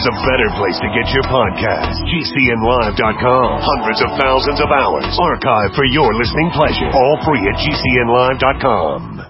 there's a better place to get your podcast. GCNlive.com. Hundreds of thousands of hours archived for your listening pleasure. All free at GCNlive.com.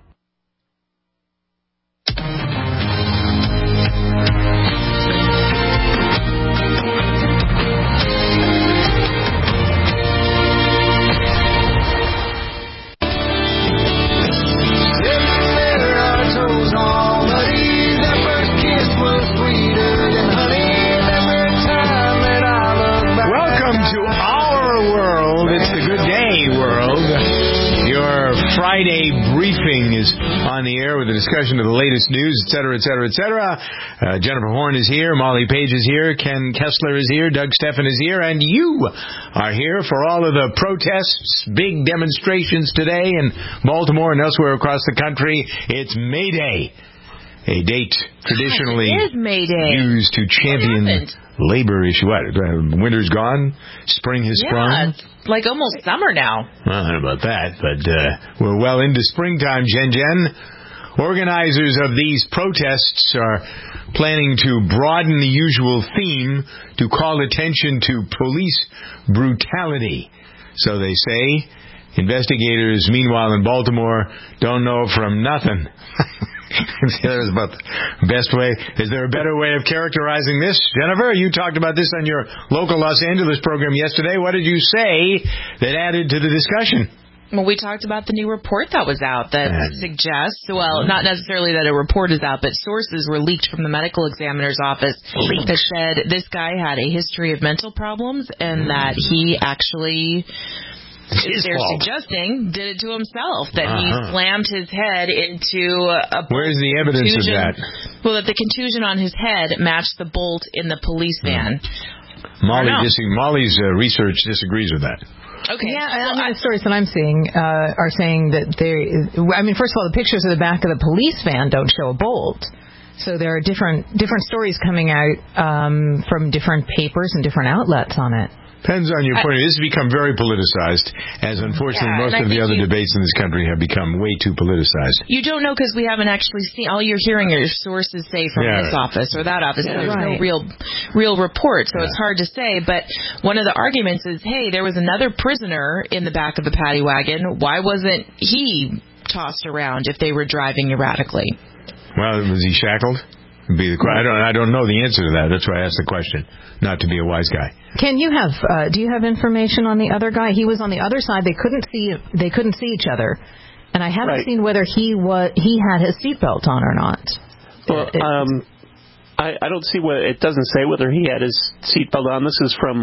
Friday briefing is on the air with a discussion of the latest news, et cetera, et cetera, et cetera. Jennifer Horn is here, Molly Page is here, Ken Kessler is here, Doug Steffen is here, and you are here for all of the protests, big demonstrations today in Baltimore and elsewhere across the country. It's May Day, a date traditionally used to champion labor issue. What? Winter's gone? Spring has sprung? It's like almost summer now. Well, I don't know about that, but we're well into springtime, Jen. Organizers of these protests are planning to broaden the usual theme to call attention to police brutality. So they say. Investigators, meanwhile, in Baltimore, don't know from nothing. That was about the best way. Is there a better way of characterizing this? Jennifer, you talked about this on your local Los Angeles program yesterday. What did you say that added to the discussion? Well, we talked about the new report that was out that suggests, well, not necessarily that a report is out, but sources were leaked from the medical examiner's office that said this guy had a history of mental problems and that he actually... They're suggesting did it to himself, that he slammed his head into a... Where's the evidence of that? Well, that the contusion on his head matched the bolt in the police van. Molly's research disagrees with that. Okay. Yeah, the stories that I'm seeing are saying that first of all, the pictures of the back of the police van don't show a bolt. So there are different stories coming out from different papers and different outlets on it. Depends on your point of view. This has become very politicized, as unfortunately most of the other debates in this country have become way too politicized. You don't know because we haven't actually seen. All you're hearing are sources say from this office or that office. Yeah, there's no real report, so it's hard to say. But one of the arguments is, hey, there was another prisoner in the back of the paddy wagon. Why wasn't he tossed around if they were driving erratically? Well, was he shackled? I don't know the answer to that. That's why I asked the question. Not to be a wise guy. Do you have information on the other guy? He was on the other side. They couldn't see each other, and I haven't seen whether he had his seatbelt on or not. Well, I don't see it doesn't say whether he had his seatbelt on. This is from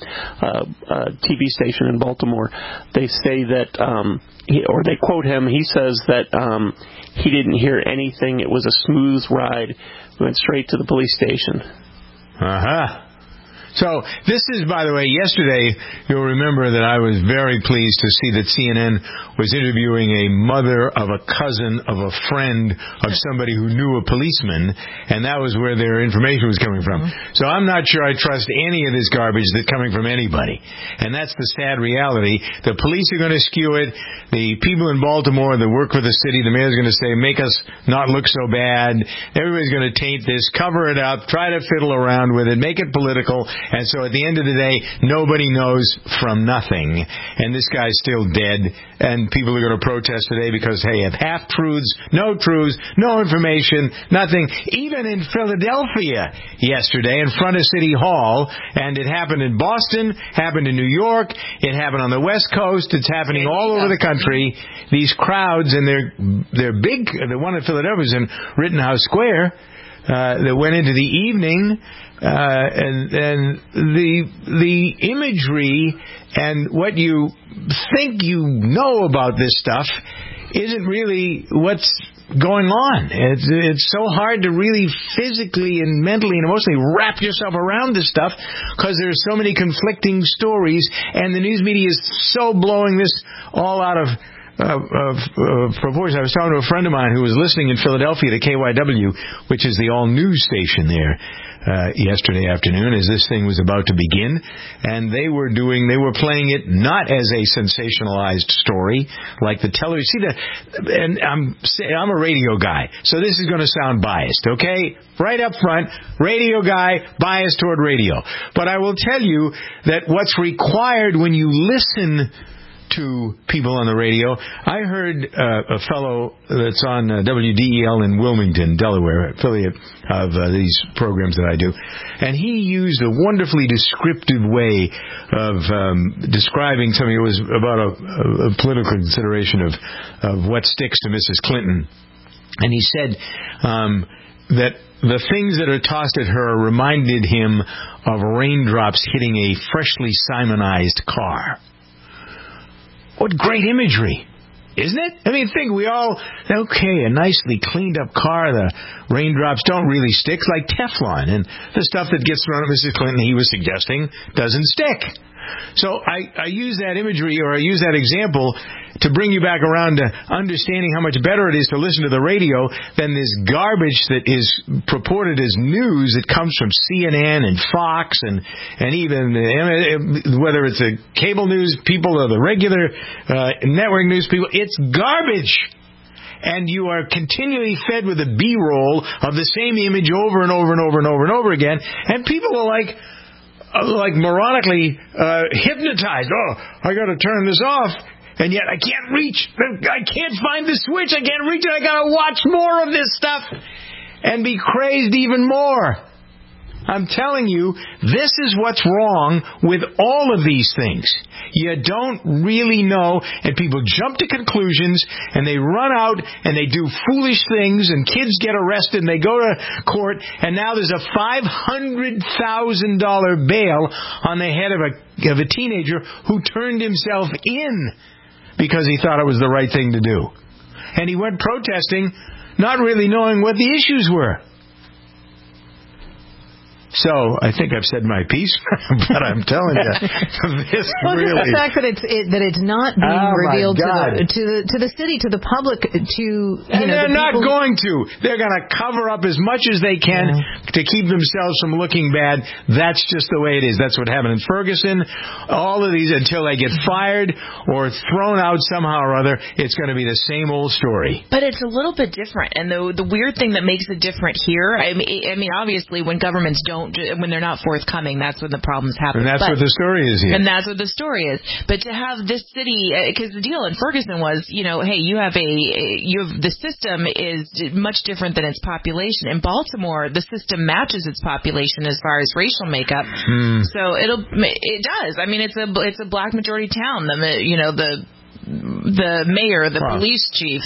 a TV station in Baltimore. They say that, they quote him. He says that he didn't hear anything. It was a smooth ride. We went straight to the police station. So this is, by the way, yesterday, you'll remember that I was very pleased to see that CNN was interviewing a mother of a cousin of a friend of somebody who knew a policeman, and that was where their information was coming from. So I'm not sure I trust any of this garbage that's coming from anybody. And that's the sad reality. The police are going to skew it. The people in Baltimore that work for the city, the mayor's going to say, make us not look so bad. Everybody's going to taint this, cover it up, try to fiddle around with it, make it political. And so at the end of the day, nobody knows from nothing. And this guy's still dead. And people are going to protest today because, hey, have half-truths, no information, nothing. Even in Philadelphia yesterday in front of City Hall. And it happened in Boston, happened in New York, it happened on the West Coast, it's happening all over the country. These crowds, and they're big. The one in Philadelphia is in Rittenhouse Square. That went into the evening, and the imagery and what you think you know about this stuff isn't really what's going on. It's so hard to really physically and mentally and emotionally wrap yourself around this stuff because there's so many conflicting stories, and the news media is so blowing this all out of proportion. I was talking to a friend of mine who was listening in Philadelphia to KYW, which is the all-news station there, yesterday afternoon as this thing was about to begin, and they were playing it not as a sensationalized story like the television. See, and I'm a radio guy, so this is going to sound biased, okay? Right up front, radio guy, biased toward radio. But I will tell you that what's required when you listen to people on the radio. I heard a fellow that's on WDEL in Wilmington, Delaware, affiliate of these programs that I do, and he used a wonderfully descriptive way of describing something. It was about a political consideration of what sticks to Mrs. Clinton. And he said that the things that are tossed at her reminded him of raindrops hitting a freshly Simonized car. What great imagery, isn't it? I mean, think a nicely cleaned up car, the raindrops don't really stick, like Teflon, and the stuff that gets thrown at Mrs. Clinton, he was suggesting, doesn't stick. So I use that imagery, or I use that example to bring you back around to understanding how much better it is to listen to the radio than this garbage that is purported as news that comes from CNN and Fox and even whether it's a cable news people or the regular network news people. It's garbage. And you are continually fed with a B-roll of the same image over and over and over and over and over again. And people are like moronically hypnotized. Oh, I got to turn this off. And yet I can't reach. I can't find the switch. I can't reach it. I got to watch more of this stuff and be crazed even more. I'm telling you, this is what's wrong with all of these things. You don't really know, and people jump to conclusions, and they run out, and they do foolish things, and kids get arrested, and they go to court, and now there's a $500,000 bail on the head of a teenager who turned himself in because he thought it was the right thing to do. And he went protesting, not really knowing what the issues were. So, I think I've said my piece, but I'm telling you, this really... Just the fact that it's not being revealed to the city, to the public, and they're not going to. They're going to cover up as much as they can to keep themselves from looking bad. That's just the way it is. That's what happened in Ferguson. All of these, until they get fired or thrown out somehow or other, it's going to be the same old story. But it's a little bit different. And the weird thing that makes it different here, I mean, obviously, when governments when they're not forthcoming, that's when the problems happen. And that's what the story is here. And that's what the story is. But to have this city, because the deal in Ferguson was, hey, the system is much different than its population. In Baltimore, the system matches its population as far as racial makeup. So it does. I mean, it's a black majority town. The mayor, the police chief,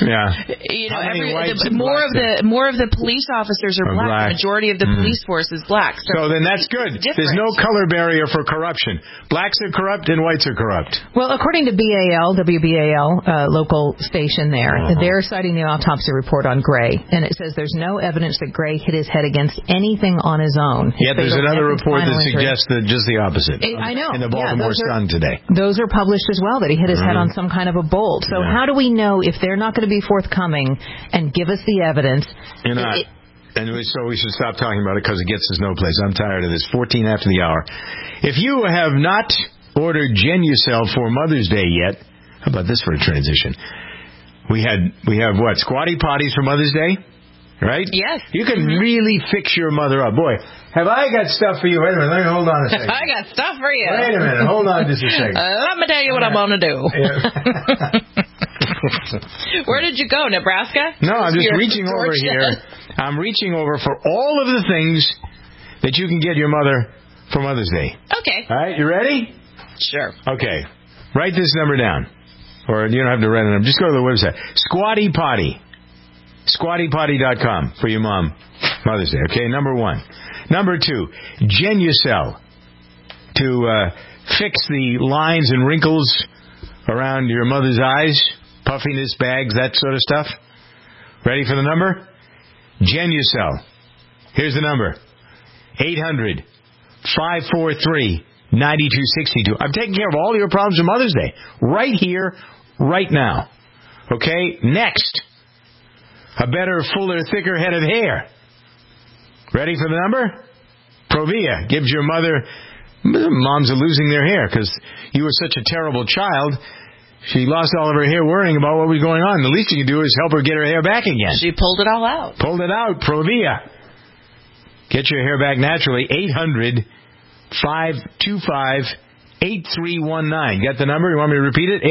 more of the police officers are black. The majority of the police force is black. So then that's good. There's no color barrier for corruption. Blacks are corrupt and whites are corrupt. Well, according to WBAL, local station there, they're citing the autopsy report on Gray, and it says there's no evidence that Gray hit his head against anything on his own. Yet there's another report that suggests just the opposite. I know. In the Baltimore Sun today. Those are published as well, that he hit his head on some kind of a bolt. So how do we know if they're not going to be forthcoming and give us the evidence? You're not. So we should stop talking about it because it gets us no place. I'm tired of this. 14 after the hour. If you have not ordered Genucel for Mother's Day yet, how about this for a transition? We have what? Squatty potties for Mother's Day? Right? Yes. You can really fix your mother up. Boy, have I got stuff for you. Wait a minute. Let me hold on a second. I got stuff for you. Wait a minute. Hold on just a second. Let me tell you what I'm going to do. Where did you go? Nebraska? No, I'm just reaching over here. I'm reaching over for all of the things that you can get your mother for Mother's Day. Okay. All right. You ready? Sure. Okay. Write this number down. Or you don't have to write it down. Just go to the website. Squatty Potty. SquattyPotty.com for your mom Mother's Day. Okay, number 1. Number 2, Genucel to fix the lines and wrinkles around your mother's eyes, puffiness, bags, that sort of stuff. Ready for the number? Genucel. Here's the number. 800-543-9262. I'm taking care of all your problems on Mother's Day. Right here, right now. Okay? Next. A better, fuller, thicker head of hair. Ready for the number? Provia gives your mother... Moms are losing their hair because you were such a terrible child. She lost all of her hair worrying about what was going on. The least you can do is help her get her hair back again. She pulled it all out. Pulled it out. Provia. Get your hair back naturally. 800-525-8319. Got the number? You want me to repeat it?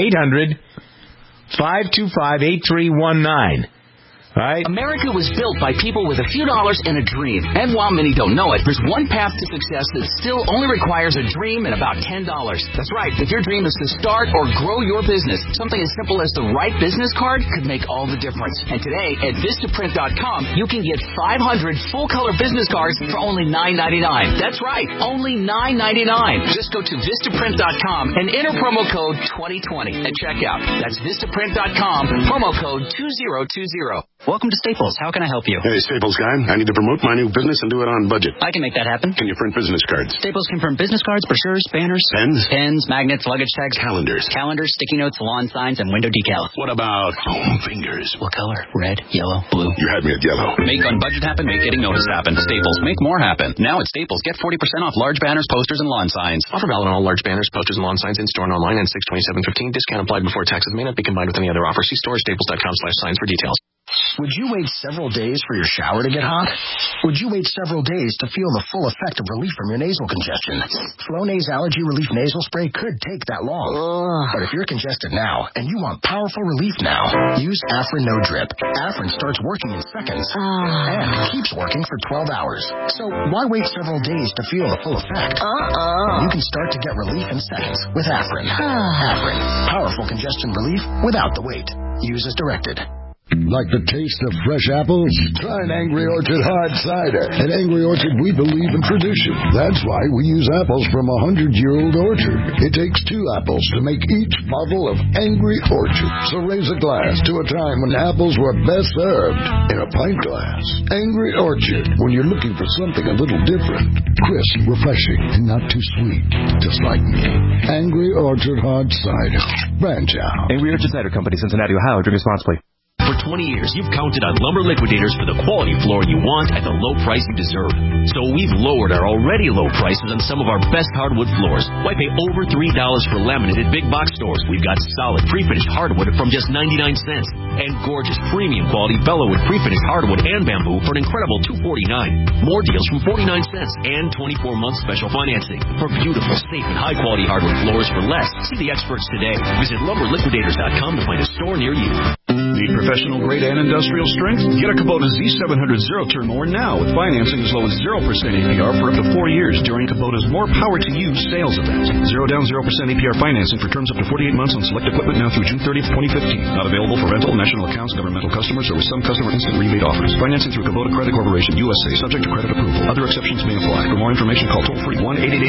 800-525-8319. Right. America was built by people with a few dollars and a dream. And while many don't know it, there's one path to success that still only requires a dream and about $10. That's right. If your dream is to start or grow your business, something as simple as the right business card could make all the difference. And today at Vistaprint.com, you can get 500 full-color business cards for only $9.99. That's right. Only $9.99. Just go to Vistaprint.com and enter promo code 2020 at checkout. That's Vistaprint.com, promo code 2020. Welcome to Staples. How can I help you? Hey, Staples guy. I need to promote my new business and do it on budget. I can make that happen. Can you print business cards? Staples can print business cards, brochures, banners. Pens? Pens, magnets, luggage tags. Calendars. Calendars, sticky notes, lawn signs, and window decals. What about foam fingers? What color? Red, yellow, blue. You had me at yellow. Make on budget happen, make getting noticed happen. Staples, make more happen. Now at Staples, get 40% off large banners, posters, and lawn signs. Offer valid on all large banners, posters, and lawn signs in store and online and 6/27/15. Discount applied before taxes. May not be combined with any other offer. See store staples.com/signs for details. Would you wait several days for your shower to get hot? Would you wait several days to feel the full effect of relief from your nasal congestion? Flonase Allergy Relief Nasal Spray could take that long. But if you're congested now and you want powerful relief now, use Afrin No Drip. Afrin starts working in seconds and keeps working for 12 hours. So why wait several days to feel the full effect? You can start to get relief in seconds with Afrin. Afrin, powerful congestion relief without the wait. Use as directed. Like the taste of fresh apples? Try an Angry Orchard hard cider. At Angry Orchard, we believe in tradition. That's why we use apples from a 100-year-old orchard. It takes 2 apples to make each bottle of Angry Orchard. So raise a glass to a time when apples were best served in a pint glass. Angry Orchard, when you're looking for something a little different. Crisp, refreshing, and not too sweet. Just like me. Angry Orchard hard cider. Branch out. Angry Orchard Cider Company, Cincinnati, Ohio. Drink responsibly. For 20 years, you've counted on Lumber Liquidators for the quality floor you want at the low price you deserve. So we've lowered our already low prices on some of our best hardwood floors. Why pay over $3 for laminate at big box stores? We've got solid pre-finished hardwood from just 99 cents. And gorgeous premium quality Bellawood pre-finished hardwood and bamboo for an incredible $2.49. More deals from 49 cents and 24-month special financing. For beautiful, safe, and high-quality hardwood floors for less, see the experts today. Visit lumberliquidators.com to find a store near you. Need professional grade and industrial strength? Get a Kubota Z700 zero-turn mower now with financing as low as 0% APR for up to 4 years during Kubota's More Power to You sales event. 0 down, 0% APR financing for terms up to 48 months on select equipment now through June 30th, 2015. Not available for rental, national accounts, governmental customers, or with some customer instant rebate offers. Financing through Kubota Credit Corporation, USA, subject to credit approval. Other exceptions may apply. For more information, call toll-free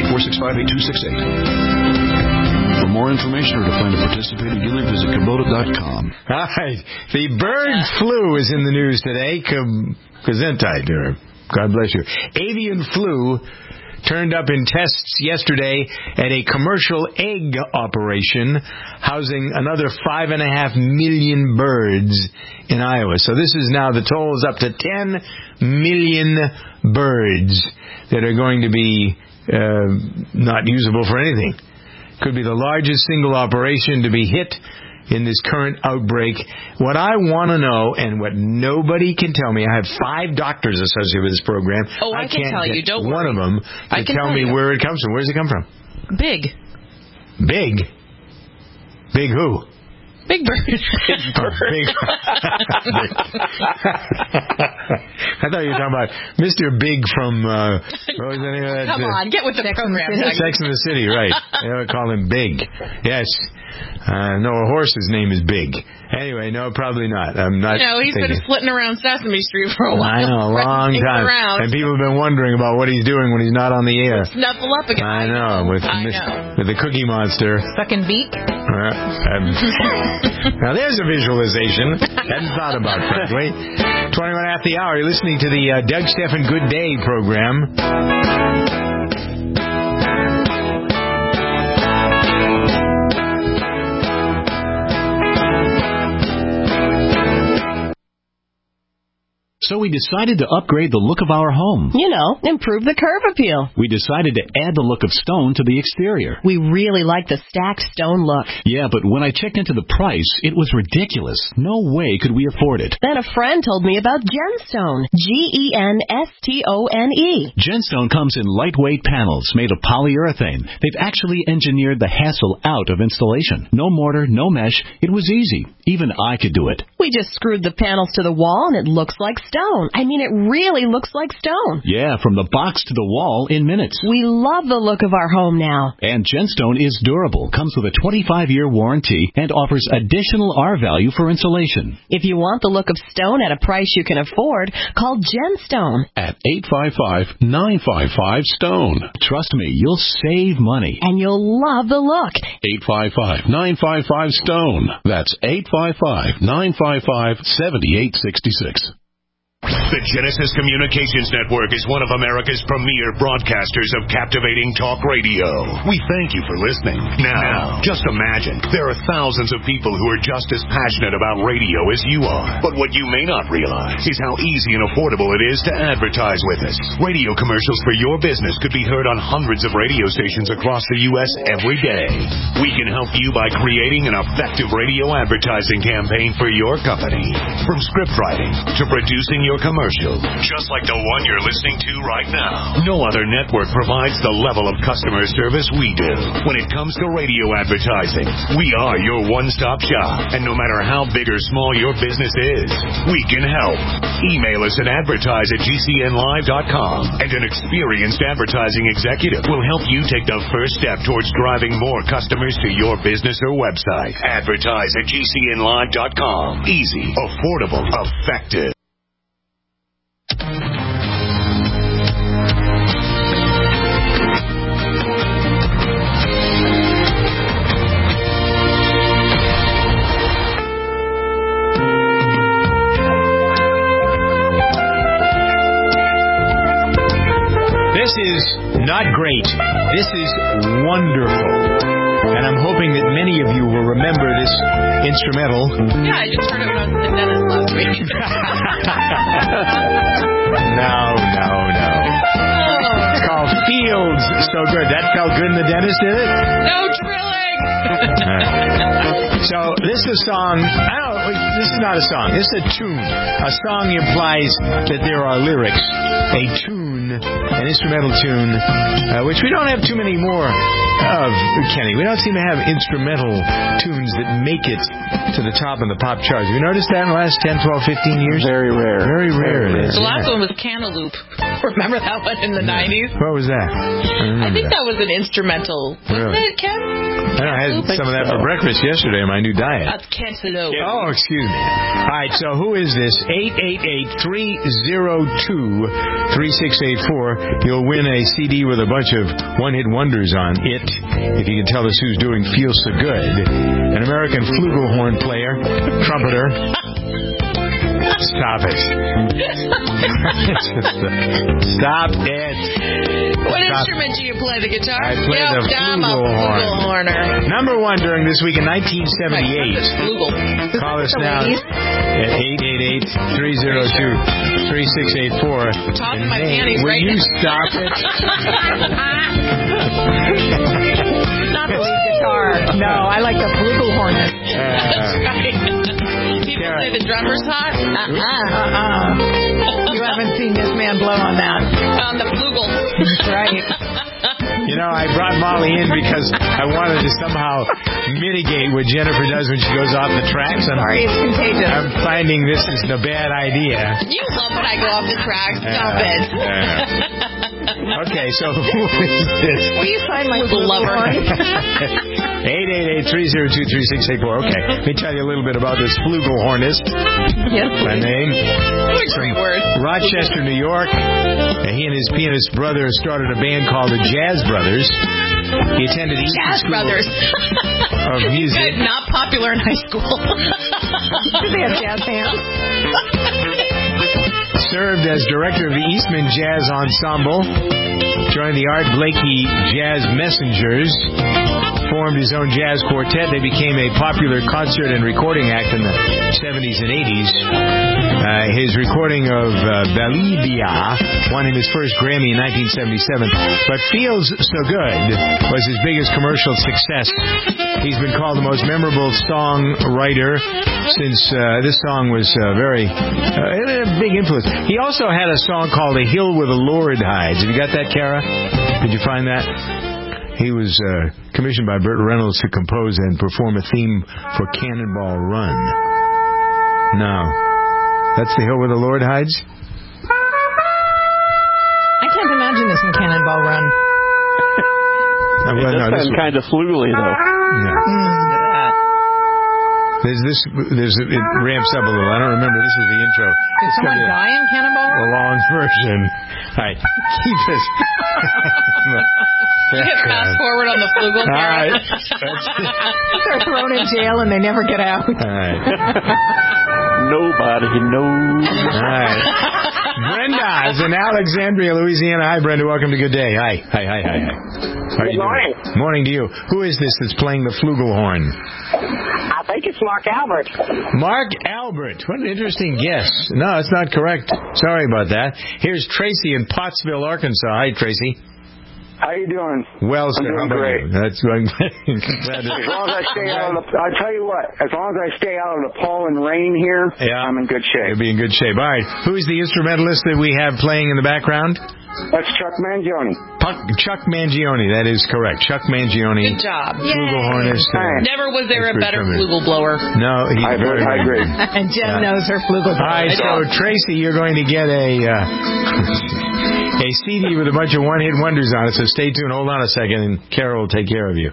1-888-465-8268. For more information or to find a participating dealer, visit Kubota.com. All right. The bird flu is in the news today. Gesundheit, God bless you. Avian flu turned up in tests yesterday at a commercial egg operation housing another 5.5 million birds in Iowa. So this is now, the toll is up to 10 million birds that are going to be not usable for anything. Could be the largest single operation to be hit in this current outbreak. What I want to know, and what nobody can tell me, I have 5 doctors associated with this program. Oh, I can tell you. Don't worry. One of them to tell me where it comes from. Where does it come from? Big. Big? Big who? Big Bird. Big. I thought you were talking about Mr. Big from, what was the name of that? Come on, get with the program. Sex and the City, right. They would call him Big. Yes. No, a horse's name is Big. Anyway, no, probably not. I'm not. He's been flitting around Sesame Street for a while. I know, a long time. And people have been wondering about what he's doing when he's not on the air. Snuffle up again. I know, with the Cookie Monster. Sucking beak. Now there's a visualization. Hadn't thought about, frankly. 21 after the hour. You're listening to the Doug Stephan Good Day program. So we decided to upgrade the look of our home. You know, improve the curb appeal. We decided to add the look of stone to the exterior. We really like the stacked stone look. Yeah, but when I checked into the price, it was ridiculous. No way could we afford it. Then a friend told me about Genstone. Genstone. Genstone comes in lightweight panels made of polyurethane. They've actually engineered the hassle out of installation. No mortar, no mesh. It was easy. Even I could do it. We just screwed the panels to the wall and it looks like stone. I mean, it really looks like stone. Yeah, from the box to the wall in minutes. We love the look of our home now. And Genstone is durable, comes with a 25-year warranty, and offers additional R-value for insulation. If you want the look of stone at a price you can afford, call Genstone at 855-955-STONE. Trust me, you'll save money. And you'll love the look. 855-955-STONE. That's 855-955-7866. The Genesis Communications Network is one of America's premier broadcasters of captivating talk radio. We thank you for listening. Now, just imagine, there are thousands of people who are just as passionate about radio as you are. But what you may not realize is how easy and affordable it is to advertise with us. Radio commercials for your business could be heard on hundreds of radio stations across the U.S. every day. We can help you by creating an effective radio advertising campaign for your company. From script writing to producing your commercial, just like the one you're listening to right now. No other network provides the level of customer service we do. When it comes to radio advertising, we are your one-stop shop. And no matter how big or small your business is, we can help. Email us at advertise@gcnlive.com, and an experienced advertising executive will help you take the first step towards driving more customers to your business or website. Advertise@gcnlive.com. Easy, affordable, effective. This is not great. This is wonderful. And I'm hoping that many of you will remember this instrumental. Yeah, I just heard it when I was in Dennis last week. No. It's called Fields. So good. That felt good in the dentist, did it? No drilling! So this is a song. This is not a song. This is a tune. A song implies that there are lyrics. A tune, an instrumental tune, which we don't have too many more of, Kenny. We don't seem to have instrumental tunes that make it to the top of the pop charts. Have you noticed that in the last 10, 12, 15 years? Very rare. Very rare it is. The last one was Cantaloupe. Remember that one in the 90s? What was that? I think that was an instrumental. Wasn't it, Ken? I had some of that for breakfast yesterday on my new diet. That's Cantaloupe. Oh, excuse me. All right, so who is this? 888-302-3684. You'll win a CD with a bunch of one-hit wonders on it, if you can tell us who's doing Feel So Good. An American flugelhorn player, trumpeter. Stop it. Stop it. What instrument do you play? The guitar? I play the flugelhorn. Number one during this week in 1978. Call us now at 888-302-3684. Top of my panties right now. Will you stop it? Not the lead guitar. No, I like the flugelhorn. That's right. People say the drummer's hot? You haven't seen this man blow on that. On the flugel. That's right. You know, I brought Molly in because I wanted to somehow mitigate what Jennifer does when she goes off the tracks. Sorry, it's contagious. I'm finding this is a bad idea. You love when I go off the tracks. Stop it. Okay, so who is this? Will you sign my lover? 888-302-3684. Okay, let me tell you a little bit about this flugelhornist. Yes, my name. What a great word. Rochester, New York. And he and his pianist brother started a band called the Jazz Brothers. He attended Eastman Jazz School Brothers of Music. Not popular in high school. Did they have jazz bands? Served as director of the Eastman Jazz Ensemble. Joined the Art Blakey Jazz Messengers. formed his own jazz quartet. They became a popular concert and recording act in the 70s and 80s. His recording of Balibia won him his first Grammy in 1977. But Feels So Good was his biggest commercial success. He's been called the most memorable songwriter since this song was very a big influence. He also had a song called A Hill Where the Lord Hides. Have you got that, Kara? Did you find that? He was commissioned by Burt Reynolds to compose and perform a theme for Cannonball Run. No. That's The Hill Where the Lord Hides? I can't imagine this in Cannonball Run. It does sound kind of flugely, though. Yeah. It ramps up a little. I don't remember. This is the intro. Did someone die in Cannonball Run? A long version. All right. Keep this. You get fast forward on the flugel. All right. They're thrown in jail and they never get out. All right. Nobody knows. All right. Brenda is in Alexandria, Louisiana. Hi, Brenda. Welcome to Good Day. Hi. Good morning. Morning to you. Who is this that's playing the flugelhorn? I think it's Mark Albert. Mark Albert. What an interesting guess. No, it's not correct. Sorry about that. Here's Tracy in Pottsville, Arkansas. Hi, Tracy. How you doing? Well, sir. I'm doing great. That's right. As long as I stay out of the, I'll tell you what, as long as I stay out of the pouring rain here, I'm in good shape. You'll be in good shape. All right. Who's the instrumentalist that we have playing in the background? That's Chuck Mangione. Chuck Mangione, that is correct. Chuck Mangione. Good job. Flugelhornist. Never was there a better flugel blower. No, I agree. And Jen knows her flugel blower. All right, so Tracy, you're going to get a CD with a bunch of one-hit wonders on it, so stay tuned. Hold on a second, and Carol will take care of you.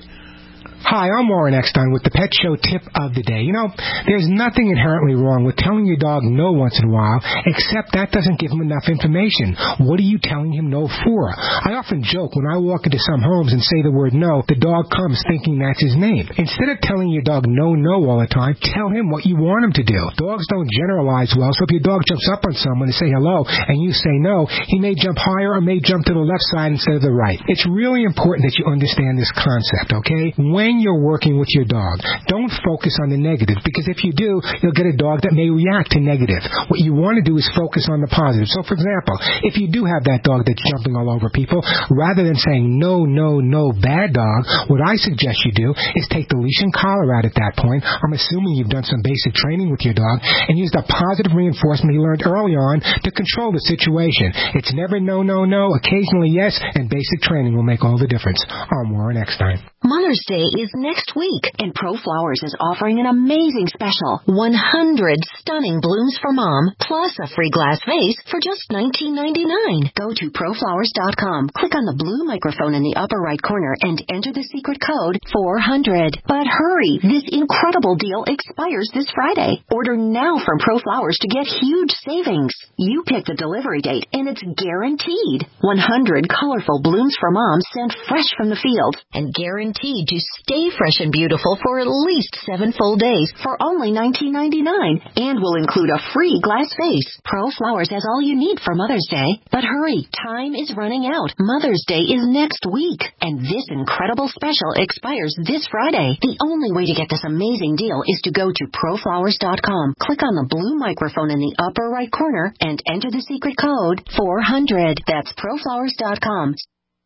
Hi, I'm Warren Eckstein with the Pet Show Tip of the Day. You know, there's nothing inherently wrong with telling your dog no once in a while, except that doesn't give him enough information. What are you telling him no for? I often joke when I walk into some homes and say the word no, the dog comes thinking that's his name. Instead of telling your dog no all the time, tell him what you want him to do. Dogs don't generalize well, so if your dog jumps up on someone to say hello and you say no, he may jump higher or may jump to the left side instead of the right. It's really important that you understand this concept, okay? When you're working with your dog, don't focus on the negative, because if you do, you'll get a dog that may react to negative. What you want to do is focus on the positive. So, for example, if you do have that dog that's jumping all over people, rather than saying no, bad dog, what I suggest you do is take the leash and collar out at that point. I'm assuming you've done some basic training with your dog and use the positive reinforcement you learned early on to control the situation. It's never no, occasionally yes, and basic training will make all the difference. I'm Warren Eckstein. Mother's Day is next week, and ProFlowers is offering an amazing special. 100 stunning blooms for Mom, plus a free glass vase for just $19.99. Go to ProFlowers.com, click on the blue microphone in the upper right corner, and enter the secret code 400. But hurry, this incredible deal expires this Friday. Order now from ProFlowers to get huge savings. You pick the delivery date, and it's guaranteed. 100 colorful blooms for Mom sent fresh from the field, and guaranteed to stay fresh and beautiful for at least 7 full days for only $19.99, and will include a free glass vase. ProFlowers has all you need for Mother's Day. But hurry, time is running out. Mother's Day is next week, and this incredible special expires this Friday. The only way to get this amazing deal is to go to ProFlowers.com, click on the blue microphone in the upper right corner, and enter the secret code 400. That's ProFlowers.com.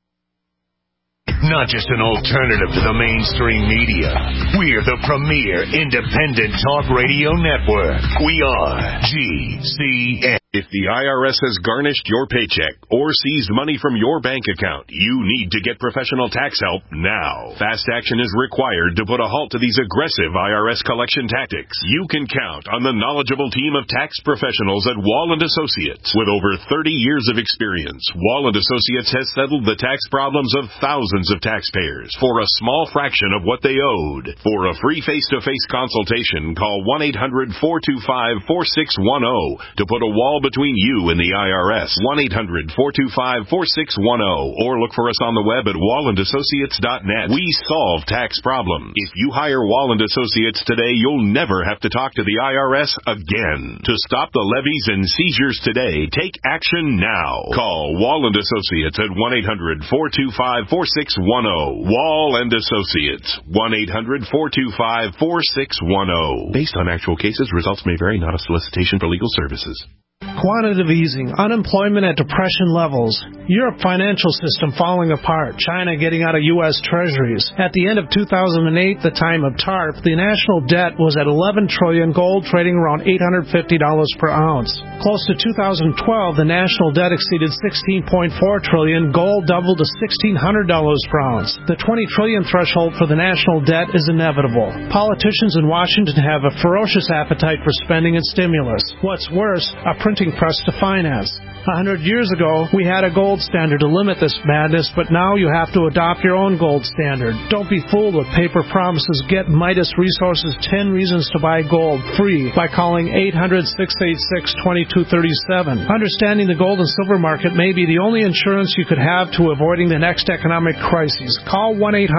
Not just an alternative to the mainstream media. We're the premier independent talk radio network. We are GCN. If the IRS has garnished your paycheck or seized money from your bank account, you need to get professional tax help now. Fast action is required to put a halt to these aggressive IRS collection tactics. You can count on the knowledgeable team of tax professionals at Wall & Associates. With over 30 years of experience, Wall & Associates has settled the tax problems of thousands of taxpayers for a small fraction of what they owed. For a free face-to-face consultation, call 1-800-425-4610 to put a Wall wall between you and the IRS. 1-800-425-4610 or look for us on the web at wallandassociates.net. We solve tax problems. If you hire Walland Associates today, you'll never have to talk to the IRS again. To stop the levies and seizures today, take action now. Call Walland Associates at 1-800-425-4610. Wall and Associates. 1-800-425-4610. Based on actual cases, results may vary, not a solicitation for legal services. Quantitative easing, unemployment at depression levels, Europe financial system falling apart, China getting out of U.S. treasuries. At the end of 2008, the time of TARP, the national debt was at $11 trillion, gold trading around $850 per ounce. Close to 2012, the national debt exceeded $16.4 trillion, gold doubled to $1,600 per ounce. The $20 trillion threshold for the national debt is inevitable. Politicians in Washington have a ferocious appetite for spending and stimulus. What's worse, a printing press to finance. 100 years ago, we had a gold standard to limit this madness, but now you have to adopt your own gold standard. Don't be fooled with paper promises. Get Midas Resources 10 Reasons to Buy Gold free by calling 800-686-2237. Understanding the gold and silver market may be the only insurance you could have to avoiding the next economic crisis. Call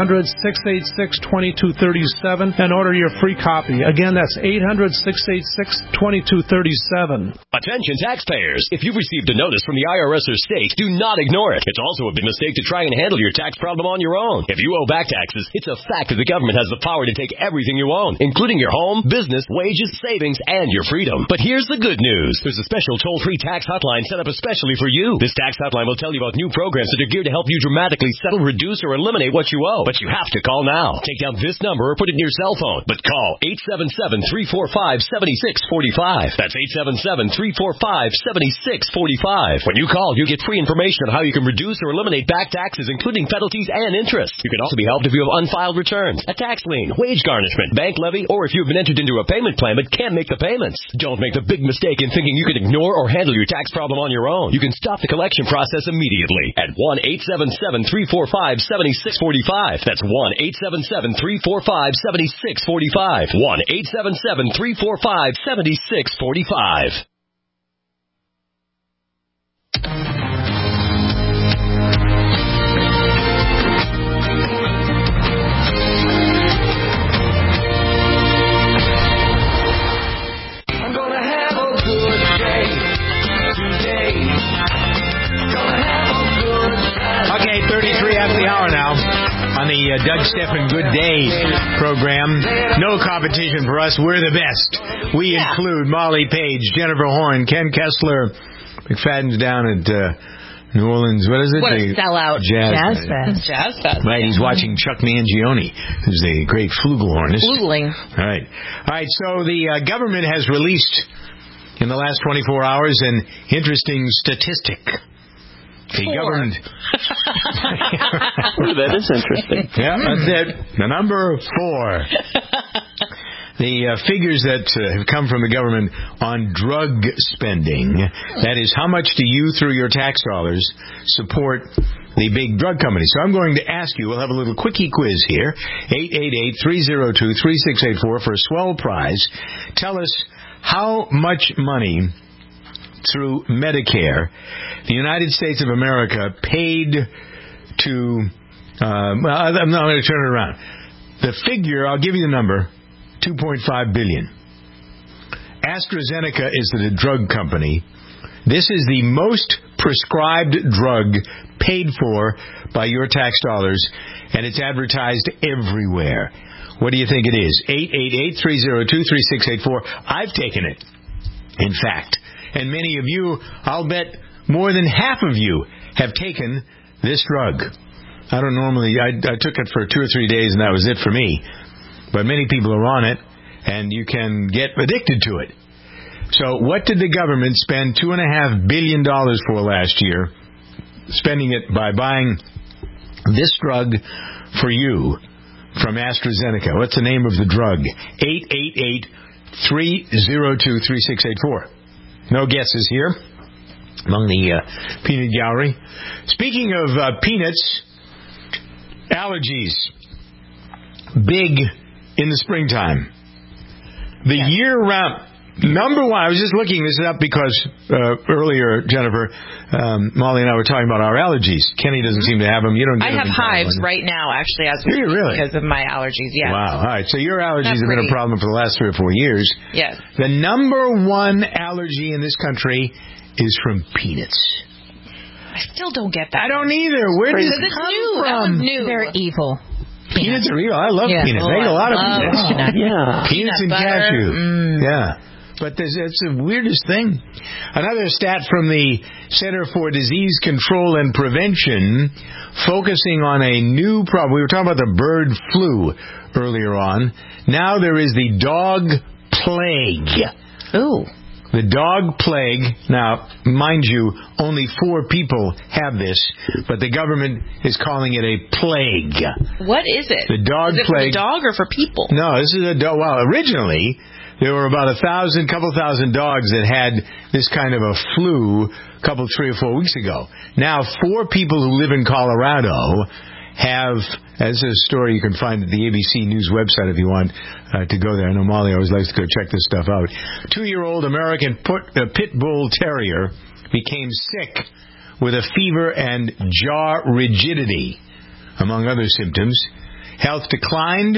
1-800-686-2237 and order your free copy. Again, that's 800-686-2237. Attention taxpayers! If you've received a notice from the IRS or state, do not ignore it. It's also a big mistake to try and handle your tax problem on your own. If you owe back taxes, it's a fact that the government has the power to take everything you own, including your home, business, wages, savings, and your freedom. But here's the good news. There's a special toll-free tax hotline set up especially for you. This tax hotline will tell you about new programs that are geared to help you dramatically settle, reduce, or eliminate what you owe. But you have to call now. Take down this number or put it in your cell phone. But call 877-345-7645. That's 877-345-7645. When you call, you get free information on how you can reduce or eliminate back taxes, including penalties and interest. You can also be helped if you have unfiled returns, a tax lien, wage garnishment, bank levy, or if you've been entered into a payment plan but can't make the payments. Don't make the big mistake in thinking you can ignore or handle your tax problem on your own. You can stop the collection process immediately at 1-877-345-7645. That's 1-877-345-7645. 1-877-345-7645. Okay, 33 after the hour now on the Doug Stephan Good Day program. No competition for us. We're the best. We include Molly Page, Jennifer Horn, Ken Kessler. McFadden's down at New Orleans. What is it? What a sellout. Jazz Fest. Jazz Fest. Right, he's watching Chuck Mangione, who's a great flugelhornist. Flugling. All right, so the government has released in the last 24 hours an interesting statistic. The government. That is interesting. Yeah, that's it. The number 4. The figures that have come from the government on drug spending, that is, how much do you, through your tax dollars, support the big drug companies? So I'm going to ask you, we'll have a little quickie quiz here, 888-302-3684 for a swell prize. Tell us how much money through Medicare the United States of America paid to, I'm not going to turn it around. The figure, I'll give you the number, $2.5 billion. AstraZeneca is the drug company. This is the most prescribed drug paid for by your tax dollars, and it's advertised everywhere. What do you think it is? 888-302-3684. I've taken it, in fact. And many of you, I'll bet more than half of you have taken this drug. I don't normally, I took it for 2 or 3 days and that was it for me. But many people are on it and you can get addicted to it. So what did the government spend $2.5 billion for last year? Spending it by buying this drug for you from AstraZeneca. What's the name of the drug? 888-302-3684. No guesses here among the peanut gallery. Speaking of peanuts, allergies, big in the springtime. The year-round, Number one, I was just looking this up because earlier, Jennifer, Molly and I were talking about our allergies. Kenny doesn't seem to have them. You don't get I them have hives right now, actually, as we speak, really? because of my allergies. Yeah. Wow. All right. So your allergies have been a problem for the last 3 or 4 years. Yes. The number one allergy in this country is from peanuts. I still don't get that. I don't either. Where does it come from? That was new. They're evil. Peanuts are evil. I love peanuts. I eat a lot of peanuts. Yeah. Peanuts and cashew. Yeah. But it's the weirdest thing. Another stat from the Center for Disease Control and Prevention, focusing on a new problem. We were talking about the bird flu earlier on. Now there is the dog plague. Ooh. The dog plague. Now, mind you, only 4 people have this, but the government is calling it a plague. What is it? The dog is it plague. For the dog or for people? No, this is a dog. Well, originally there were about 1,000, couple thousand dogs that had this kind of a flu 3 or 4 weeks ago. Now, 4 people who live in Colorado have, as a story you can find at the ABC News website if you want to go there. I know Molly always likes to go check this stuff out. 2-year-old American pit bull terrier became sick with a fever and jaw rigidity, among other symptoms. Health declined,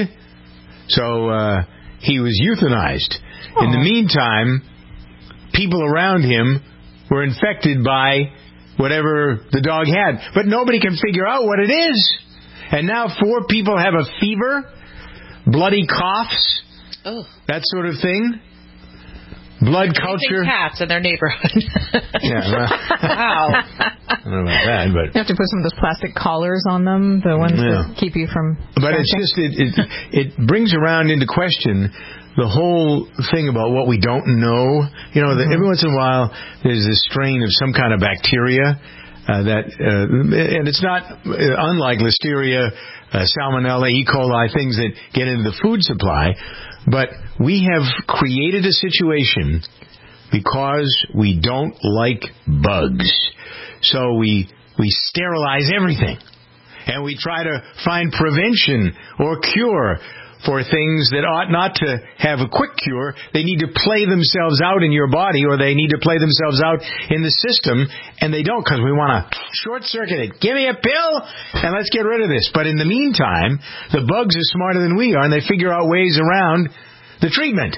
so he was euthanized. In the meantime, people around him were infected by whatever the dog had. But nobody can figure out what it is. And now 4 people have a fever, bloody coughs, that sort of thing. Blood culture. Cats in their neighborhood. Yeah, well, wow. I don't know about that, but you have to put some of those plastic collars on them, the ones that keep you from. But it's just it brings around into question the whole thing about what we don't know. You know, every once in a while there's this strain of some kind of bacteria and it's not unlike Listeria, Salmonella, E. coli, things that get into the food supply. But we have created a situation because we don't like bugs. So we sterilize everything. And we try to find prevention or cure for things that ought not to have a quick cure. They need to play themselves out in your body, or they need to play themselves out in the system, and they don't, because we want to short-circuit it. Give me a pill, and let's get rid of this. But in the meantime, the bugs are smarter than we are, and they figure out ways around the treatment.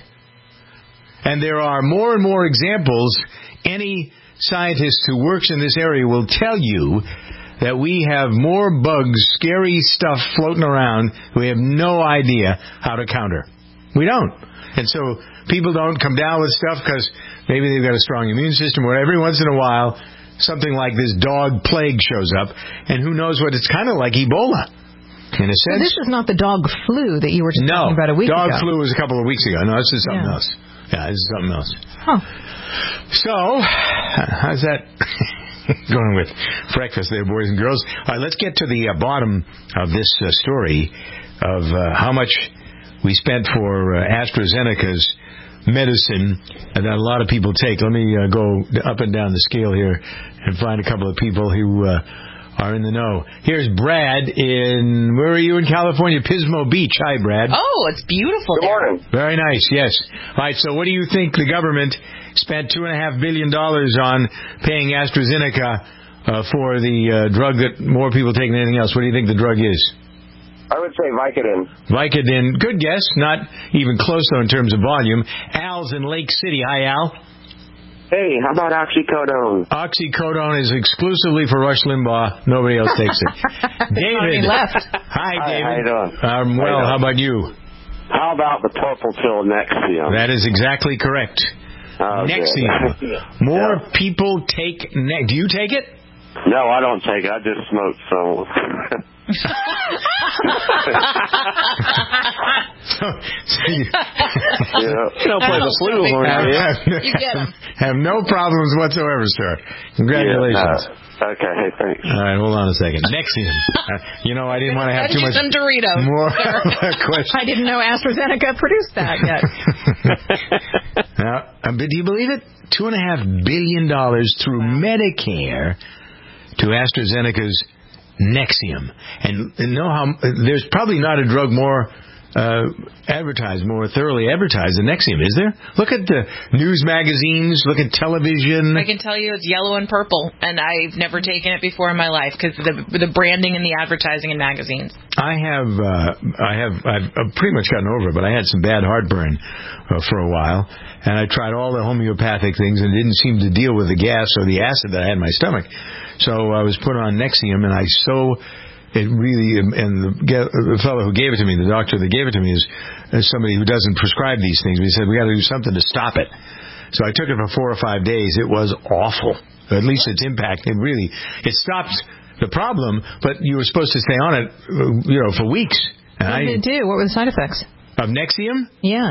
And there are more and more examples. Any scientist who works in this area will tell you that we have more bugs, scary stuff floating around we have no idea how to counter. We don't. And so people don't come down with stuff because maybe they've got a strong immune system, or every once in a while something like this dog plague shows up, and who knows what it's kind of like Ebola. In a sense. So this is not the dog flu that you were just talking about a week ago. No, dog flu was a couple of weeks ago. No, this is something else. Yeah, this is something else. Huh. So, how's that going with breakfast there, boys and girls? All right, let's get to the bottom of this story of how much we spent for AstraZeneca's medicine that a lot of people take. Let me go up and down the scale here and find a couple of people who are in the know. Here's Brad where are you in California? Pismo Beach. Hi, Brad. Oh, it's beautiful. Good morning. Very nice, yes. All right, so what do you think the government spent $2.5 billion on paying AstraZeneca for the drug that more people take than anything else? What do you think the drug is? I would say Vicodin. Vicodin. Good guess. Not even close, though, in terms of volume. Al's in Lake City. Hi, Al. Hey, how about oxycodone? Oxycodone is exclusively for Rush Limbaugh. Nobody else takes it. David. left. Hi, David. How you doing? Well, how about you? How about the purple pill Nexium? That is exactly correct. Nexium. More people take Do you take it? No, I don't take it. I just smoke some. You don't play the flu horn. You get them. Have no problems whatsoever, sir. Congratulations. Okay, hey, thanks. All right, hold on a second. Nexium. I didn't want to have too much some Doritos. more questions. I didn't know AstraZeneca produced that yet. But do you believe it? $2.5 billion through Medicare to AstraZeneca's Nexium. And know how there's probably not a drug more more thoroughly advertised than Nexium, is there? Look at the news magazines, look at television. I can tell you it's yellow and purple, and I've never taken it before in my life because the branding and the advertising in magazines. I've pretty much gotten over it, but I had some bad heartburn for a while, and I tried all the homeopathic things and it didn't seem to deal with the gas or the acid that I had in my stomach. So I was put on Nexium, and it really, and the fellow who gave it to me, the doctor that gave it to me, is somebody who doesn't prescribe these things. But he said, we got to do something to stop it. So I took it for 4 or 5 days. It was awful. At least its impact, it stopped the problem, but you were supposed to stay on it, for weeks. What did it do? What were the side effects? Of Nexium? Yeah.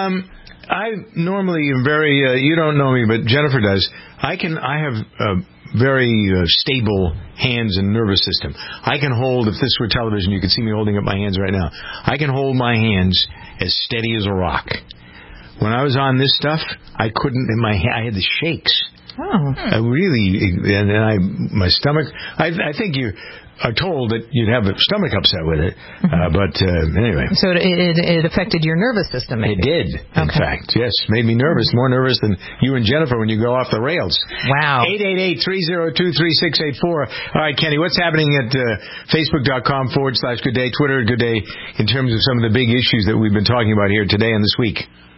I normally am very, you don't know me, but Jennifer does. I have very stable hands and nervous system. I can hold, if this were television, you could see me holding up my hands right now. I can hold my hands as steady as a rock. When I was on this stuff, I couldn't, I had the shakes. Oh. I really, my stomach, I think you are told that you'd have a stomach upset with it, but anyway. So it affected your nervous system, maybe? It did, in fact, yes. Made me nervous, more nervous than you and Jennifer when you go off the rails. Wow. 888-302-3684. All right, Kenny, what's happening at Facebook.com/Good Day, Twitter Good Day, in terms of some of the big issues that we've been talking about here today and this week?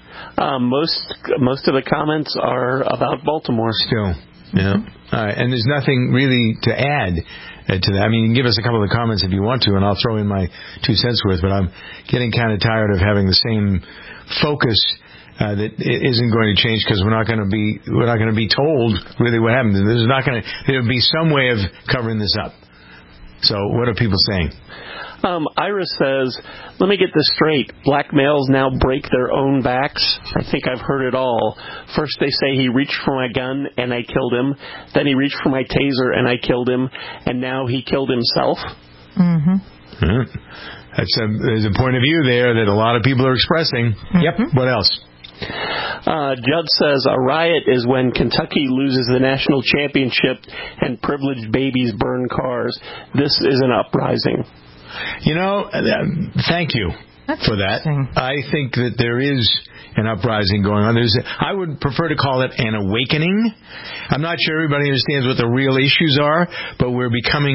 Most of the comments are about Baltimore. Still, yeah. All right, and there's nothing really to add to that. I mean, you can give us a couple of comments if you want to, and I'll throw in my 2 cents worth. But I'm getting kind of tired of having the same focus that isn't going to change because we're not going to be told really what happened. There'll be some way of covering this up. So, what are people saying? Iris says, let me get this straight. Black males now break their own backs. I think I've heard it all. First they say he reached for my gun and I killed him. Then he reached for my taser and I killed him. And now he killed himself. Mm-hmm. There's a point of view there that a lot of people are expressing. Mm-hmm. Yep. What else? Judd says a riot is when Kentucky loses the national championship and privileged babies burn cars. This is an uprising. Thank you for that. I think that there is an uprising going on. I would prefer to call it an awakening. I'm not sure everybody understands what the real issues are, but we're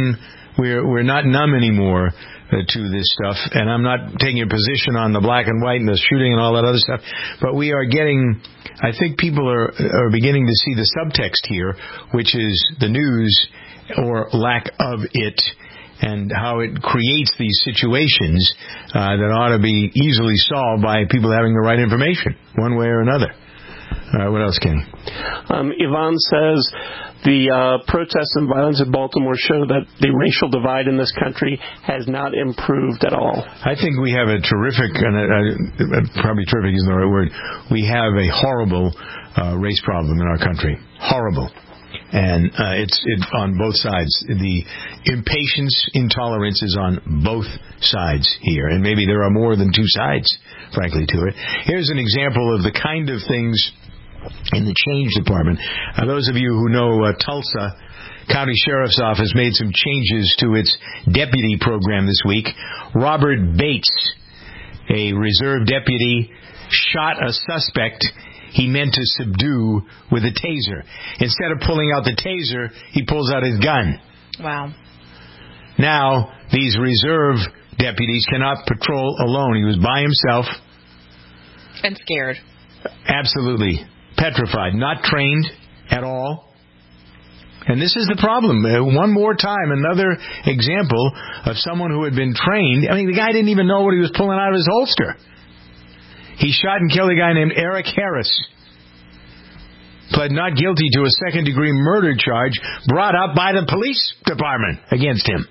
not numb anymore to this stuff. And I'm not taking a position on the black and white and the shooting and all that other stuff, but we are getting. I think people are beginning to see the subtext here, which is the news or lack of it, and how it creates these situations that ought to be easily solved by people having the right information, one way or another. What else, Kenny? Yvonne says the protests and violence in Baltimore show that the racial divide in this country has not improved at all. I think we have a terrific, probably terrific isn't the right word, we have a horrible race problem in our country. Horrible. And it's on both sides. The impatience, intolerance is on both sides here. And maybe there are more than 2 sides, frankly, to it. Here's an example of the kind of things in the change department. Those of you who know Tulsa County Sheriff's Office made some changes to its deputy program this week. Robert Bates, a reserve deputy, shot a suspect he meant to subdue with a taser. Instead of pulling out the taser, he pulls out his gun. Wow. Now, these reserve deputies cannot patrol alone. He was by himself. And scared. Absolutely. Petrified. Not trained at all. And this is the problem. One more time, another example of someone who had been trained. I mean, the guy didn't even know what he was pulling out of his holster. He shot and killed a guy named Eric Harris. Pled not guilty to a second-degree murder charge brought up by the police department against him.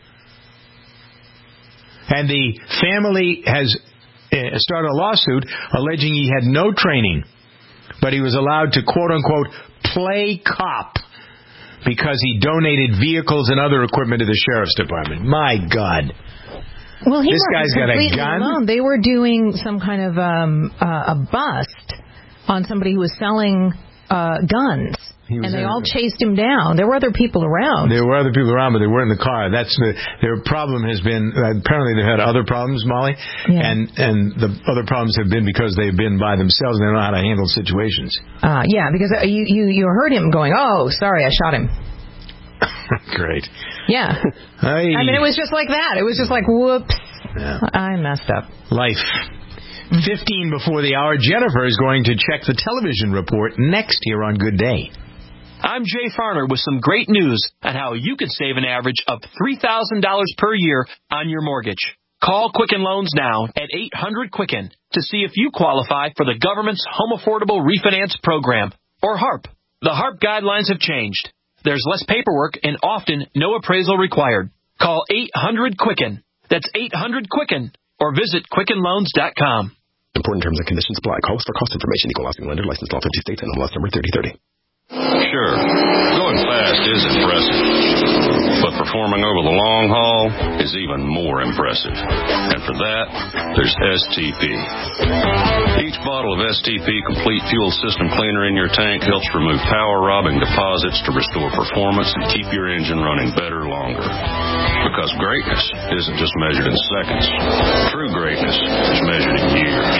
And the family has started a lawsuit alleging he had no training, but he was allowed to, quote-unquote, play cop because he donated vehicles and other equipment to the sheriff's department. My God. Well, this guy's got a gun. Alone. They were doing some kind of a bust on somebody who was selling guns. And they all chased him down. There were other people around. There were other people around, but they weren't in the car. Their problem has been, apparently they've had other problems, Molly, and the other problems have been because they've been by themselves and they don't know how to handle situations. Because you heard him going, "Oh, sorry, I shot him." Great. Yeah. I mean, it was just like that. It was just like, whoops, I messed up. Life. 15 before the hour, Jennifer is going to check the television report next here on Good Day. I'm Jay Farner with some great news on how you could save an average of $3,000 per year on your mortgage. Call Quicken Loans now at 800-QUICKEN to see if you qualify for the government's Home Affordable Refinance Program, or HARP. The HARP guidelines have changed. There's less paperwork and often no appraisal required. Call 800-QUICKEN. That's 800-QUICKEN. Or visit QuickenLoans.com. Important terms and conditions apply. Call us for cost information. Equal housing lender. Licensed law 50 states. And MLS number 3030. Sure, going fast is impressive, but performing over the long haul is even more impressive. And for that, there's STP. Each bottle of STP Complete Fuel System Cleaner in your tank helps remove power-robbing deposits to restore performance and keep your engine running better longer. Because greatness isn't just measured in seconds. True greatness is measured in years.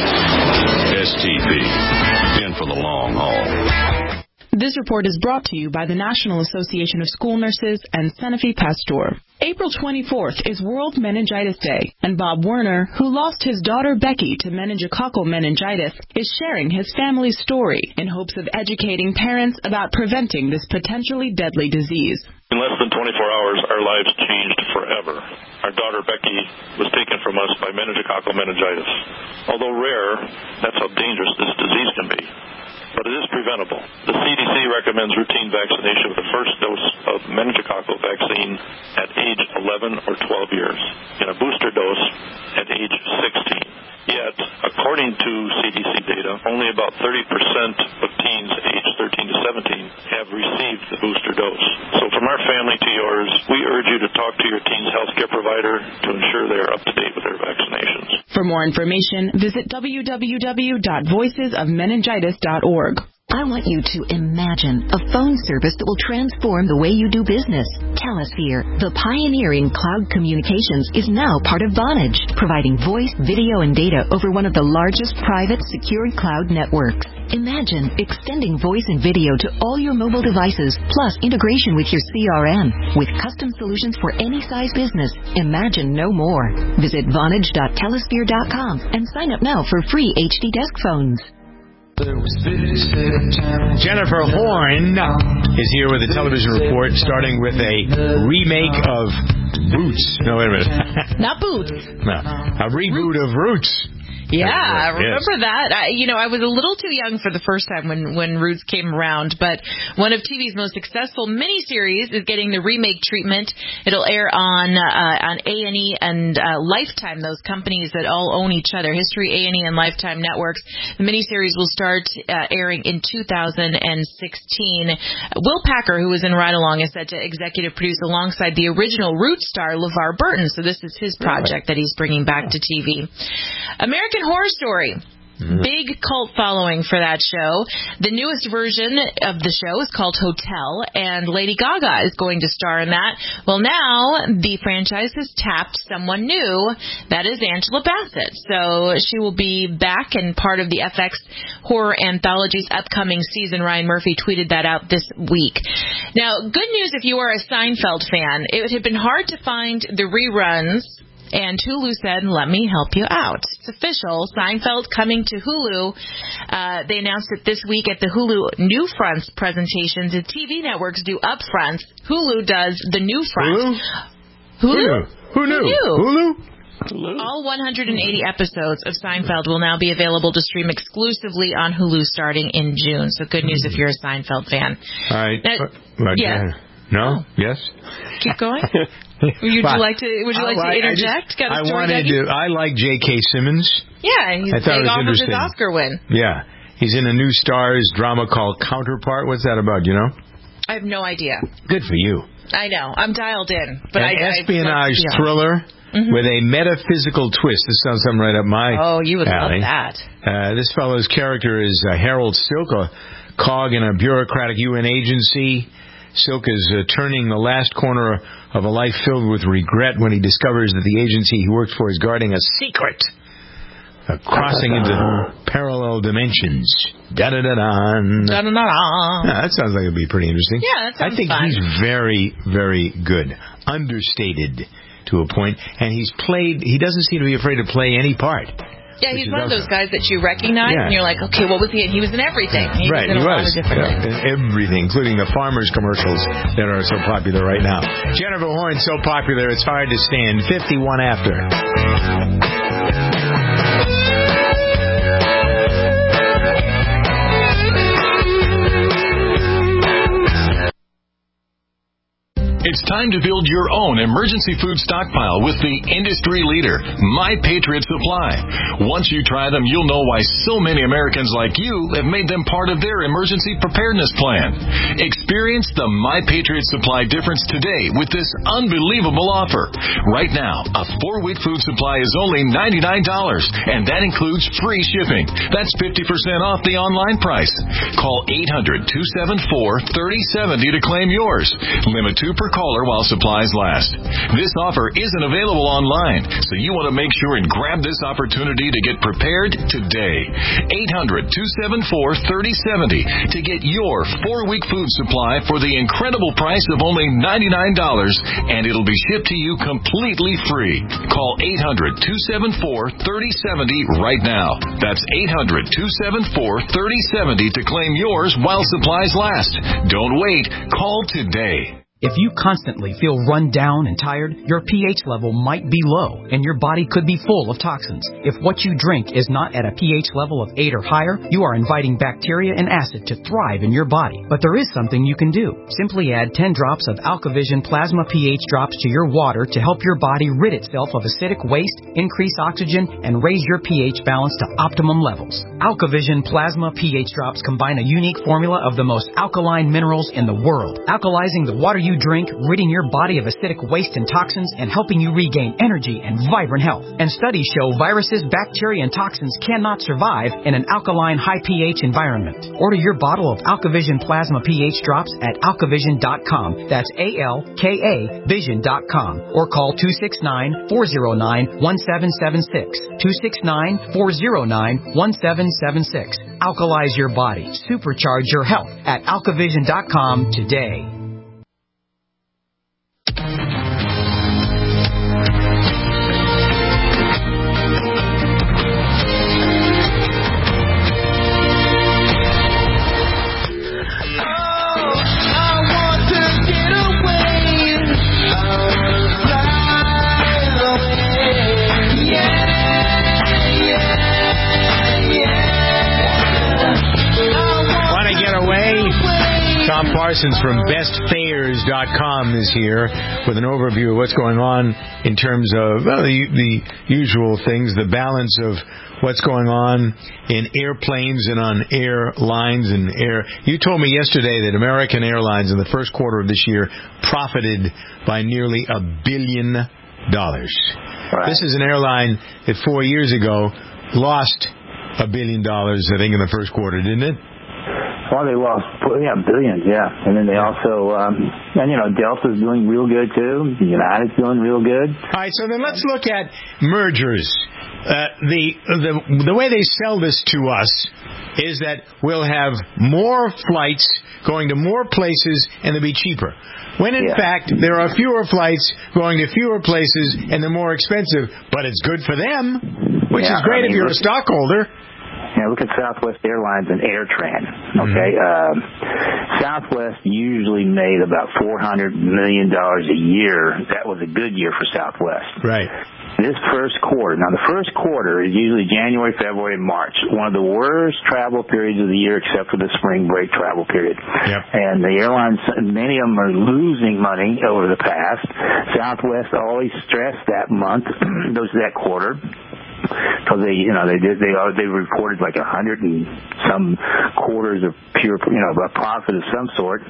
STP, in for the long haul. This report is brought to you by the National Association of School Nurses and Sanofi Pasteur. April 24th is World Meningitis Day, and Bob Werner, who lost his daughter Becky to meningococcal meningitis, is sharing his family's story in hopes of educating parents about preventing this potentially deadly disease. In less than 24 hours, our lives changed forever. Our daughter Becky was taken from us by meningococcal meningitis. Although rare, that's how dangerous this disease can be. But it is preventable. The CDC recommends routine vaccination with the first dose of meningococcal vaccine at age 11 or 12 years, and a booster dose at age 16. Yet, according to CDC data, only about 30% of teens aged 13 to 17 have received the booster dose. So from our family to yours, we urge you to talk to your teen's healthcare provider to ensure they are up to date with their vaccinations. For more information, visit www.voicesofmeningitis.org. I want you to imagine a phone service that will transform the way you do business. Telesphere, the pioneering cloud communications, is now part of Vonage, providing voice, video, and data over one of the largest private secured cloud networks. Imagine extending voice and video to all your mobile devices, plus integration with your CRM. With custom solutions for any size business, imagine no more. Visit Vonage.telesphere.com and sign up now for free HD desk phones. Jennifer Horn is here with a television report, starting with a remake of Roots. No, wait a minute. Not Boots. No, a reboot of Roots. Yeah, remember that? I was a little too young for the first time when Roots came around, but one of TV's most successful miniseries is getting the remake treatment. It'll air on A&E and Lifetime, those companies that all own each other, History, A&E, and Lifetime networks. The miniseries will start airing in 2016. Will Packer, who was in Ride Along, is set to executive produce alongside the original Roots star LeVar Burton, so this is his project that he's bringing back to TV. American Horror Story. Big cult following for that show. The newest version of the show is called Hotel, and Lady Gaga is going to star in that. Well, now the franchise has tapped someone new. That is Angela Bassett. So she will be back and part of the FX Horror Anthology's upcoming season. Ryan Murphy tweeted that out this week. Now, good news if you are a Seinfeld fan. It had been hard to find the reruns, and Hulu said, let me help you out. It's official. Seinfeld coming to Hulu. They announced it this week at the Hulu New Fronts presentation. The TV networks do upfronts. Hulu does the New Fronts. Hulu? Who knew? Hulu? All 180 episodes of Seinfeld will now be available to stream exclusively on Hulu starting in June. So good news if you're a Seinfeld fan. All right. Yeah. No? Yes? Keep going. Would you like to interject? I like J.K. Simmons. Yeah, he's big off of his Oscar win. Yeah. He's in a new Starz drama called Counterpart. What's that about, you know? I have no idea. Good for you. I know. I'm dialed in. But An espionage thriller with a metaphysical twist. This sounds something right up my alley. Oh, you would love that. This fellow's character is Harold Silk, a cog in a bureaucratic UN agency. Silk is turning the last corner of a life filled with regret when he discovers that the agency he worked for is guarding a secret, crossing into parallel dimensions. Da-da-da-da. That sounds like it'd be pretty interesting. Yeah, that sounds I think fun. he's very, very good. Understated to a point, and he doesn't seem to be afraid to play any part. Yeah, he's one of those guys that you recognize, and you're like, okay, what was he in? He was in everything. He was in a lot of different things. In everything, including the farmers' commercials that are so popular right now. Jennifer Horn's so popular, it's hard to stand. 51 after. It's time to build your own emergency food stockpile with the industry leader, My Patriot Supply. Once you try them, you'll know why so many Americans like you have made them part of their emergency preparedness plan. Experience the My Patriot Supply difference today with this unbelievable offer. Right now, a 4-week food supply is only $99, and that includes free shipping. That's 50% off the online price. Call 800-274-3070 to claim yours. Limit 2 per caller while supplies last. This offer isn't available online, so you want to make sure and grab this opportunity to get prepared today. 800-274-3070 to get your 4-week food supply for the incredible price of only $99, and it'll be shipped to you completely free. Call 800-274-3070 right now. That's 800-274-3070 to claim yours while supplies last. Don't wait. Call today. If you constantly feel run down and tired, your pH level might be low, and your body could be full of toxins. If what you drink is not at a pH level of 8 or higher, you are inviting bacteria and acid to thrive in your body. But there is something you can do. Simply add 10 drops of AlkaVision Plasma pH drops to your water to help your body rid itself of acidic waste, increase oxygen, and raise your pH balance to optimum levels. AlkaVision Plasma pH drops combine a unique formula of the most alkaline minerals in the world, alkalizing the water you drink, ridding your body of acidic waste and toxins, and helping you regain energy and vibrant health. And studies show viruses, bacteria, and toxins cannot survive in an alkaline, high pH environment. Order your bottle of AlkaVision Plasma pH drops at alkavision.com. That's ALKA Vision.com. Or call 269-409-1776. 269-409-1776. Alkalize your body. Supercharge your health at alkavision.com today. Tom Parsons from bestfares.com is here with an overview of what's going on in terms of the usual things, the balance of what's going on in airplanes and on airlines and air. You told me yesterday that American Airlines in the first quarter of this year profited by nearly $1 billion. Right. This is an airline that 4 years ago lost $1 billion, I think, in the first quarter, didn't it? Well, they lost, billions, yeah. And then they also, Delta's doing real good, too. United's doing real good. All right, so then let's look at mergers. The way they sell this to us is that we'll have more flights going to more places and they'll be cheaper. When, in fact, there are fewer flights going to fewer places and they're more expensive. But it's good for them, which is great if you're a stockholder. Yeah, look at Southwest Airlines and AirTran, okay? Southwest usually made about $400 million a year. That was a good year for Southwest. Right. This first quarter, now the first quarter is usually January, February, and March, one of the worst travel periods of the year except for the spring break travel period. Yep. And the airlines, many of them are losing money over the past. Southwest always stressed that month, that quarter. Because they reported like 100 and some quarters of pure, a profit of some sort,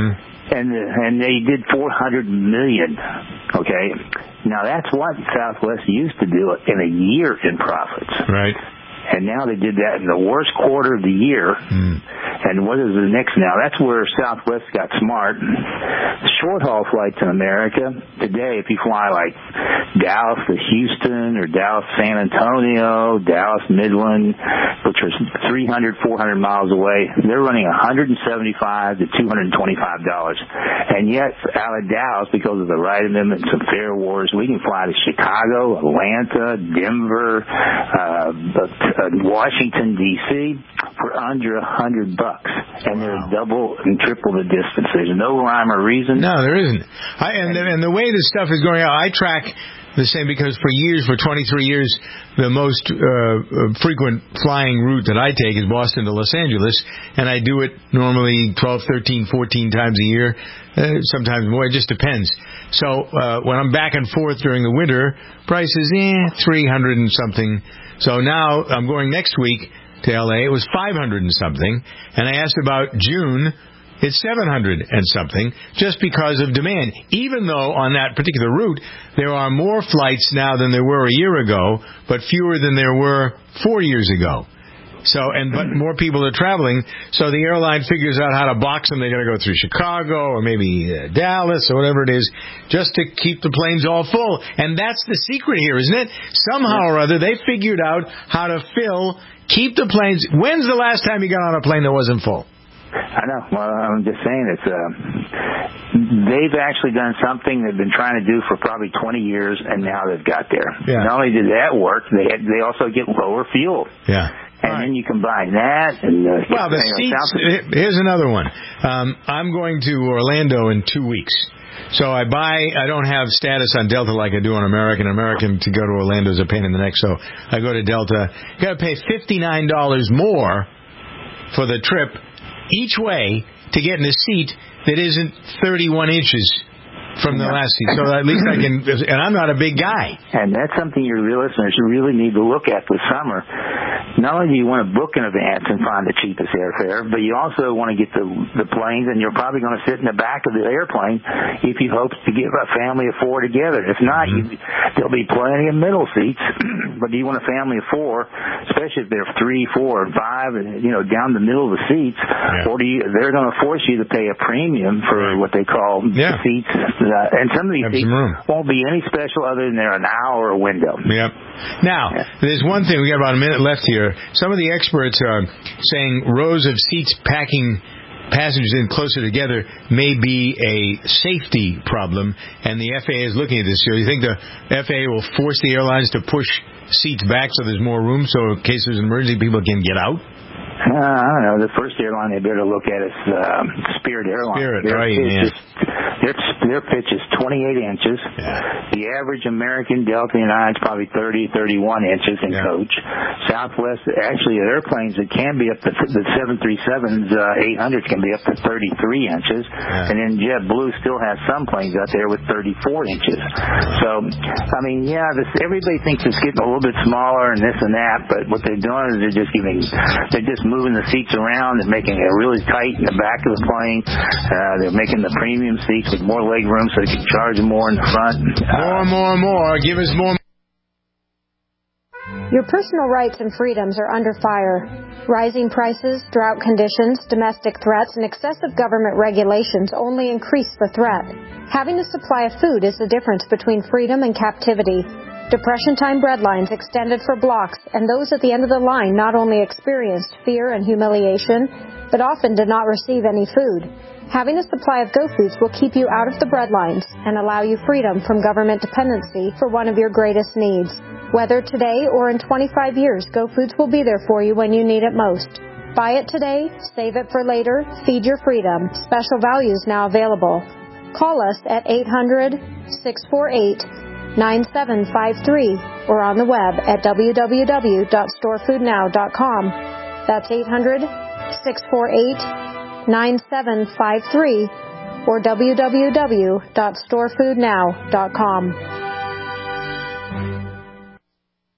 and they did $400 million. Okay, now that's what Southwest used to do in a year in profits. Right. And now they did that in the worst quarter of the year, and And what is the next now? That's where Southwest got smart. Short-haul flights in America, today, if you fly like Dallas to Houston or Dallas San Antonio, Dallas Midland, which are 300, 400 miles away, they're running $175 to $225. And yet, out of Dallas, because of the Wright Amendment and fare wars, we can fly to Chicago, Atlanta, Denver, Washington, D.C. for under $100, and they're double and triple the distance. There's no rhyme or reason. No, there isn't. And the way this stuff is going out, I track the same because for 23 years, the most frequent flying route that I take is Boston to Los Angeles, and I do it normally 12, 13, 14 times a year, sometimes more. It just depends. So when I'm back and forth during the winter, price is 300 and something. So now I'm going next week to L.A. It was 500 and something, and I asked about June. It's 700 and something, just because of demand. Even though on that particular route, there are more flights now than there were a year ago, but fewer than there were 4 years ago. But more people are traveling, so the airline figures out how to box them. They're going to go through Chicago or maybe Dallas or whatever it is, just to keep the planes all full. And that's the secret here, isn't it? Somehow or other, they figured out how to keep the planes. When's the last time you got on a plane that wasn't full? I know. Well, I'm just saying they've actually done something they've been trying to do for probably 20 years, and now they've got there. Yeah. Not only did that work, they also get lower fuel. Yeah. And then you combine that and the seats. Here's another one. I'm going to Orlando in 2 weeks. So I don't have status on Delta like I do on American. American to go to Orlando is a pain in the neck, so I go to Delta. You got to pay $59 more for the trip each way to get in a seat that isn't 31 inches from the last seat. So at least I can, and I'm not a big guy. And that's something your listeners really need to look at this summer. Not only do you want to book in advance and find the cheapest airfare, but you also want to get the planes, and you're probably going to sit in the back of the airplane if you hope to get a family of four together. If not, there'll be plenty of middle seats. But do you want a family of four, especially if they're 3, 4, and 5, and down the middle of the seats, or they're going to force you to pay a premium for what they call the seats. And some of these seats won't be any special other than they're an hour window. Yep. Now, there's one thing. We got about a minute left here. Some of the experts are saying rows of seats packing passengers in closer together may be a safety problem, and the FAA is looking at this. So you think the FAA will force the airlines to push seats back so there's more room, so in case there's an emergency, people can get out? I don't know. The first airline they better look at is Spirit Airlines. Their pitch is 28 inches. Yeah. The average American Delta United is probably 30, 31 inches in coach. Southwest, actually, airplanes that can be up to the 737s, 800s can be up to 33 inches. Yeah. And then JetBlue still has some planes out there with 34 inches. So, I mean, everybody thinks it's getting a little bit smaller and this and that, but what they're doing is they're just moving the seats around and making it really tight in the back of the plane. They're making the premium seats with more leg room so they can charge more in the front. More. Give us more. Your personal rights and freedoms are under fire. Rising prices, drought conditions, domestic threats, and excessive government regulations only increase the threat. Having a supply of food is the difference between freedom and captivity. Depression-time breadlines extended for blocks, and those at the end of the line not only experienced fear and humiliation, but often did not receive any food. Having a supply of GoFoods will keep you out of the breadlines and allow you freedom from government dependency for one of your greatest needs. Whether today or in 25 years, GoFoods will be there for you when you need it most. Buy it today, save it for later, feed your freedom. Special values now available. Call us at 800-648-9753 or on the web at www.storefoodnow.com. That's 800-648-9753 or www.storefoodnow.com.